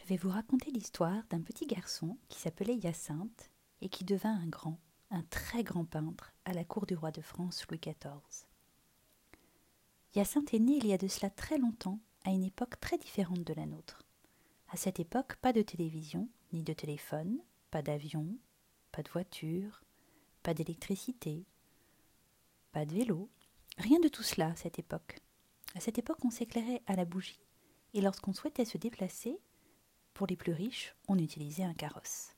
Je vais vous raconter l'histoire d'un petit garçon qui s'appelait Hyacinthe et qui devint un très grand peintre à la cour du roi de France Louis XIV. Hyacinthe est né il y a de cela très longtemps, à une époque très différente de la nôtre. À cette époque, pas de télévision, ni de téléphone, pas d'avion, pas de voiture, pas d'électricité, pas de vélo, rien de tout cela à cette époque. À cette époque, on s'éclairait à la bougie, et lorsqu'on souhaitait se déplacer, pour les plus riches, on utilisait un carrosse.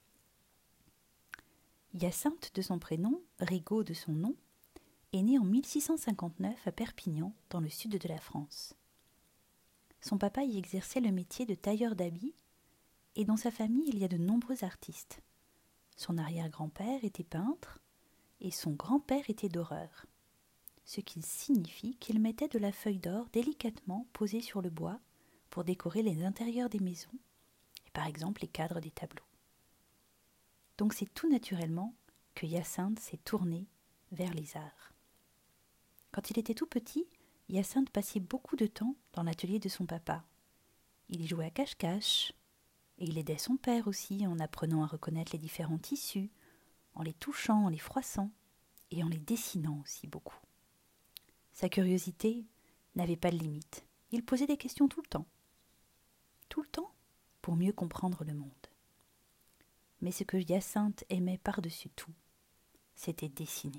Hyacinthe de son prénom, Rigaud de son nom, est né en 1659 à Perpignan, dans le sud de la France. Son papa y exerçait le métier de tailleur d'habits, et dans sa famille il y a de nombreux artistes. Son arrière-grand-père était peintre, et son grand-père était doreur, ce qui signifie qu'il mettait de la feuille d'or délicatement posée sur le bois pour décorer les intérieurs des maisons, et par exemple les cadres des tableaux. Donc c'est tout naturellement que Hyacinthe s'est tourné vers les arts. Quand il était tout petit, Hyacinthe passait beaucoup de temps dans l'atelier de son papa. Il y jouait à cache-cache, et il aidait son père aussi en apprenant à reconnaître les différents tissus, en les touchant, en les froissant, et en les dessinant aussi beaucoup. Sa curiosité n'avait pas de limite. Il posait des questions tout le temps, pour mieux comprendre le monde. Mais ce que Hyacinthe aimait par-dessus tout, c'était dessiner.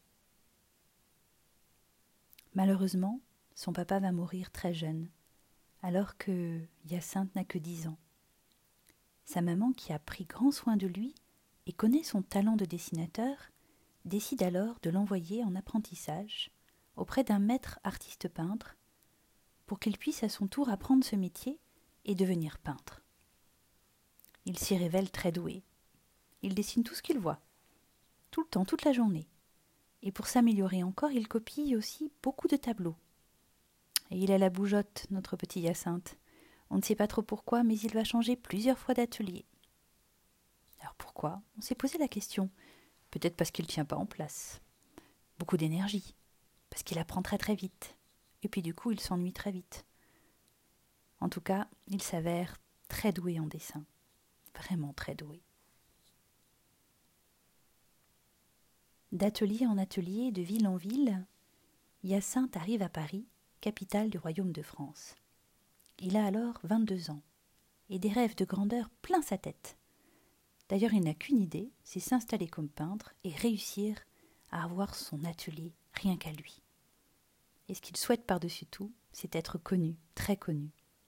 Malheureusement, son papa va mourir très jeune, alors que Hyacinthe n'a que 10 ans. Sa maman, qui a pris grand soin de lui et connaît son talent de dessinateur, décide alors de l'envoyer en apprentissage auprès d'un maître artiste peintre pour qu'il puisse à son tour apprendre ce métier et devenir peintre. Il s'y révèle très doué. Il dessine tout ce qu'il voit, tout le temps, toute la journée. Et pour s'améliorer encore, il copie aussi beaucoup de tableaux. Et il a la bougeotte, notre petit Hyacinthe. On ne sait pas trop pourquoi, mais il va changer plusieurs fois d'atelier. Alors pourquoi ? On s'est posé la question. Peut-être parce qu'il ne tient pas en place. Beaucoup d'énergie. Parce qu'il apprend très très vite. Et puis du coup, il s'ennuie très vite. En tout cas, il s'avère très doué en dessin. Vraiment très doué. D'atelier en atelier, de ville en ville, Hyacinthe arrive à Paris, capitale du royaume de France. Il a alors 22 ans, et des rêves de grandeur plein sa tête. D'ailleurs, il n'a qu'une idée, c'est s'installer comme peintre et réussir à avoir son atelier rien qu'à lui. Et ce qu'il souhaite par-dessus tout, c'est être connu, très connu.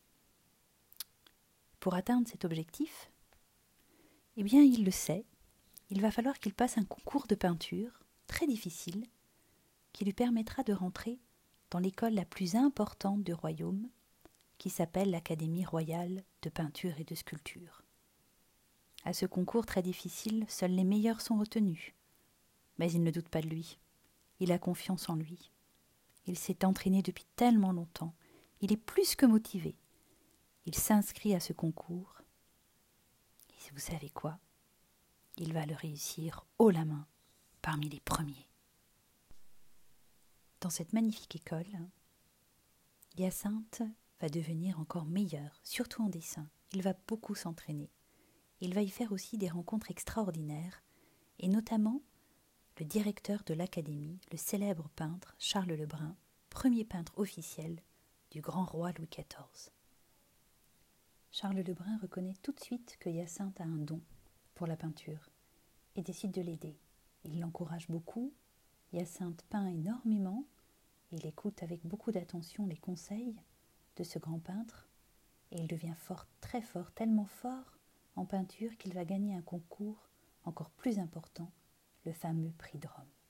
Pour atteindre cet objectif, eh bien, il le sait, il va falloir qu'il passe un concours de peinture, très difficile, qui lui permettra de rentrer dans l'école la plus importante du royaume, qui s'appelle l'Académie royale de peinture et de sculpture. À ce concours très difficile, seuls les meilleurs sont retenus. Mais il ne doute pas de lui. Il a confiance en lui. Il s'est entraîné depuis tellement longtemps. Il est plus que motivé. Il s'inscrit à ce concours. Et vous savez quoi ? Il va le réussir haut la main, parmi les premiers. Dans cette magnifique école, Hyacinthe va devenir encore meilleur, surtout en dessin. Il va beaucoup s'entraîner. Il va y faire aussi des rencontres extraordinaires, et notamment le directeur de l'académie, le célèbre peintre Charles Lebrun, premier peintre officiel du grand roi Louis XIV. Charles Lebrun reconnaît tout de suite que Hyacinthe a un don pour la peinture et décide de l'aider. Il l'encourage beaucoup. Hyacinthe peint énormément. Il écoute avec beaucoup d'attention les conseils de ce grand peintre et il devient fort, très fort, tellement fort en peinture qu'il va gagner un concours encore plus important, le fameux prix de Rome.